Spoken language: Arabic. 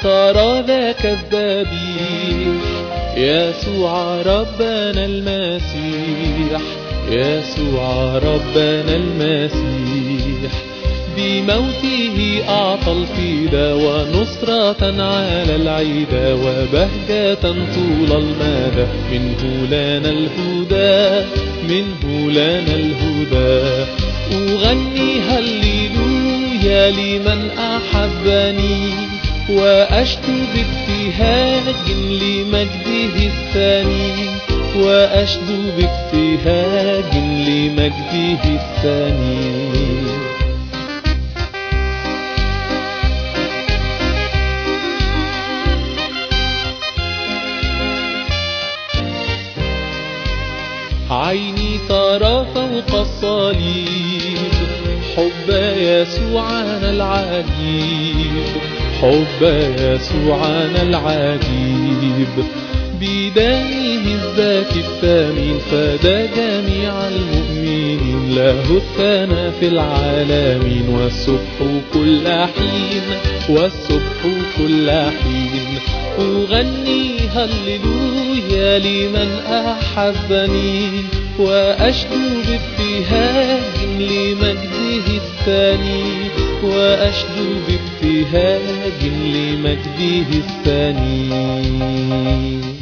ترى ذاك الذبيح يسوع ربنا المسيح، يسوع ربنا المسيح. بموته أعطى الفداء ونصرة على العدا وبهجة طول المدى. منه لنا الهدى، منه لنا الهدى. أغني هللويا لمن أحبني، وأشدو بابتهاج لمجده الثاني، وأشدو بابتهاج لمجده الثاني. عيني ترى فوق الصليب حب يسوعنا العجيب، حب يسوعنا العجيب. بدمه الزاكي الثمين فدى جميع المؤمنين، له الثناء في العالمين والسبح كل حين، والسبح كل حين. أغني هللويا لمن أحبني، وأشدو بابتهاج لمجده الثاني، وأشدو بابتهاج لمجده الثاني.